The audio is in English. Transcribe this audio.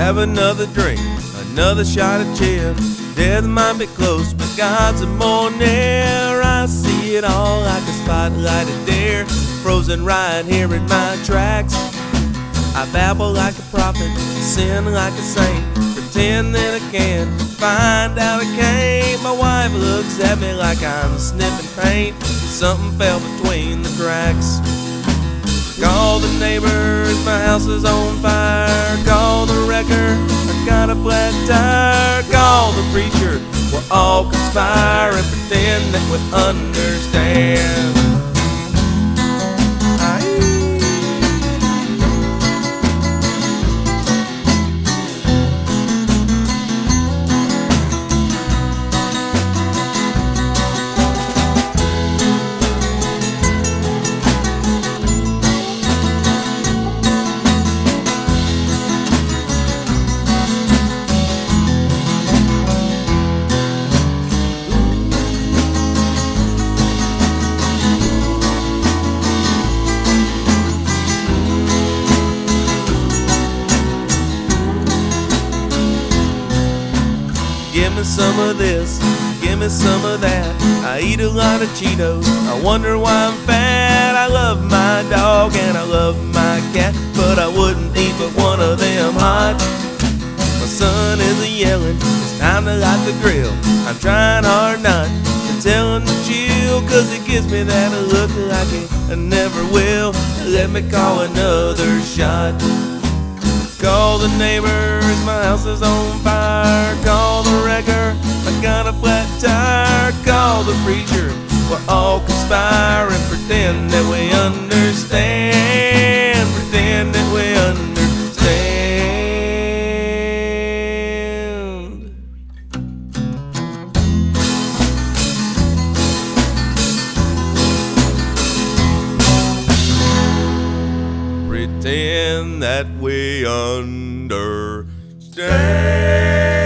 Have another drink, another shot of chill. Death might be close, but God's more near. I see it all like a spotlighted deer, frozen right here in my tracks. I babble like a prophet, sin like a saint, pretend that I can find out I can't. My wife looks at me like I'm sniffing paint. Something fell between the cracks. Call the neighbors, my house is on fire. Call the wrecker, I got a flat tire. Call the preacher, we'll all conspire and pretend that we understand. Give me some of this, give me some of that. I eat a lot of Cheetos, I wonder why I'm fat. I love my dog and I love my cat, but I wouldn't eat but one of them hot. My son is a-yelling, it's time to light the grill. I'm trying hard not to tell him to chill, cause it gives me that look like it never will. Let me call another shot. Call the neighbors, my house is on fire. Call the wrecker, I got a flat tire. Call the preacher, we'll all conspire and pretend that we understand. Pretend that we understand. Pretend that we understand.